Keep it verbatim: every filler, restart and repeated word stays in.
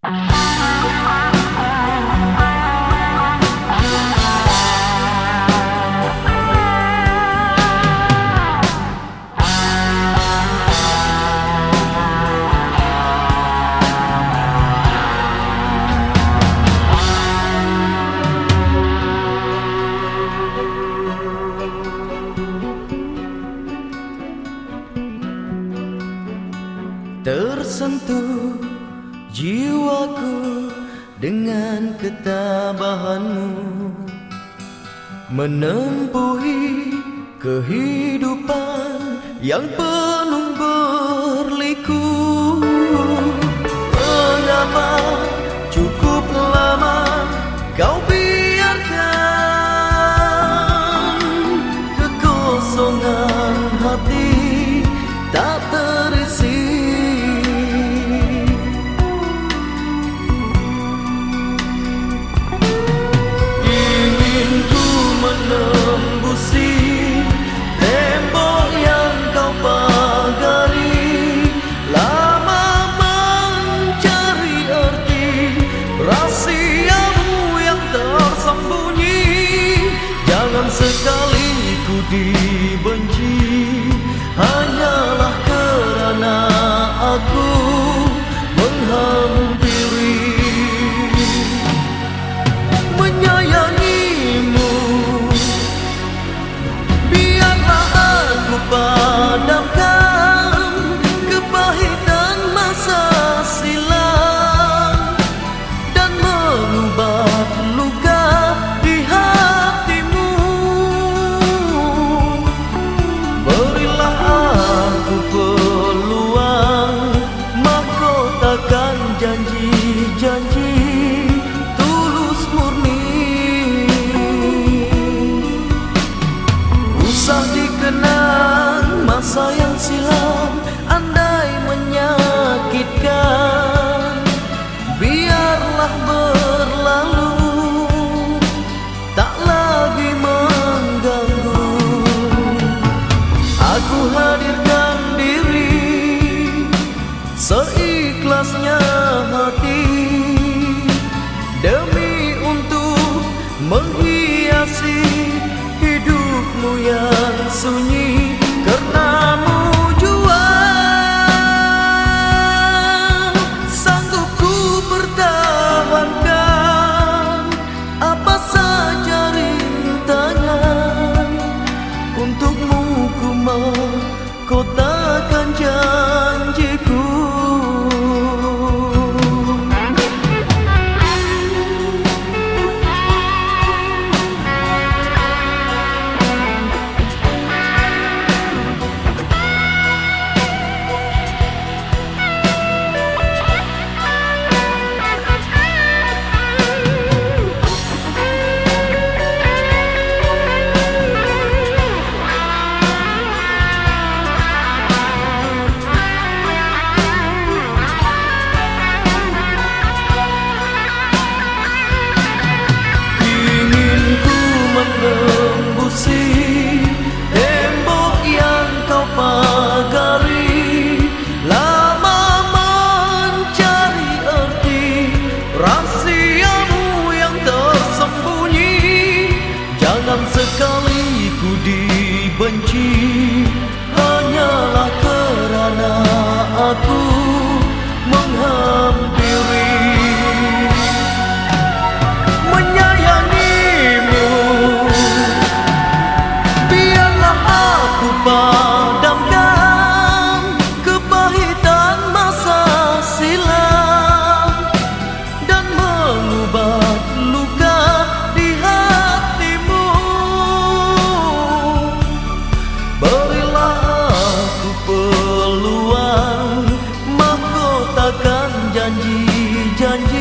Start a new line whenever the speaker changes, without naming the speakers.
Tersentuh jiwaku dengan ketabahanmu, menempuhi kehidupan yang penuh berliku. Mengapa cukup lama kau biarkan kekosongan hati tak terisi? Menembusi tembok yang kau pagari, lama mencari arti rahasiamu yang tersembunyi. Jangan sekali ku dibenci hanyalah kerana aku menghampiri, menyayangimu. Padamkan kepahitan masa silam dan mengubat luka di hatimu. Berilah aku peluang, mahkotakan janji-janji tulus murni. Usah dikenang masa yang silam, andai menyakitkan, biarlah berlalu, tak lagi mengganggu. Aku hadirkan diri seikhlasnya hati, demi untuk menghiasi hidupmu yang sunyi. Karenamu jua sanggup ku pertahankan apa saja rintangan. Untukmu ku mahkotakan janjiku. Menembusi tembok yang kau pagari, lama mencari arti rahasiamu yang tersembunyi. Jangan sekali ku dibenci hanyalah kerana aku menghampiri, padamkan kepahitan masa silam dan mengubat luka di hatimu. Berilah aku peluang, mahkotakan janji-janji